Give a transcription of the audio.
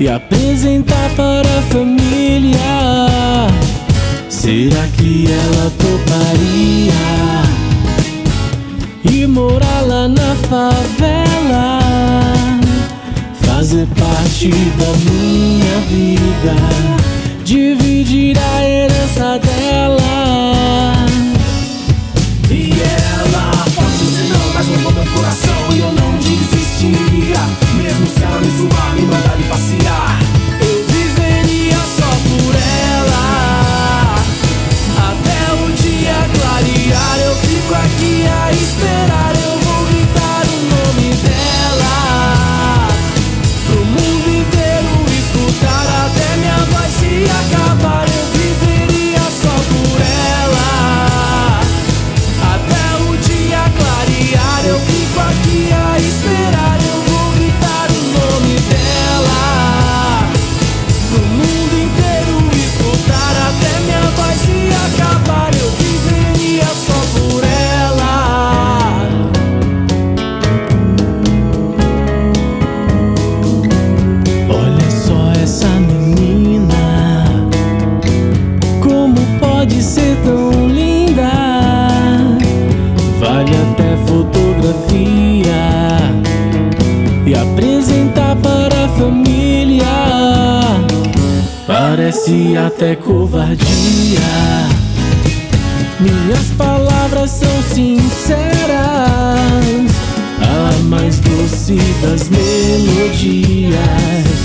e apresentar para a família. Será que ela toparia e morar lá na favela, fazer parte da minha vida, dividir a herança dela? E ela pode dizer não, mas não vou meu coração e eu não desistiria, mesmo se ela me zoar, me mandar ir passear. Eu viveria só por ela, até o dia clarear. Eu fico aqui a esperar, eu vou gritar o nome dela pro mundo inteiro escutar, até minha voz se acabar. Eu viveria só por ela, até o dia clarear. Eu fico aqui a esperar, eu vou gritar o nome dela pro mundo inteiro escutar, até minha voz se acabar. Eu viveria só por ela. Olha só essa menina, como pode ser tão linda? Vale até fotografia e apresentar para a família. Parece até covardia, minhas palavras são sinceras, a mais doce das melodias.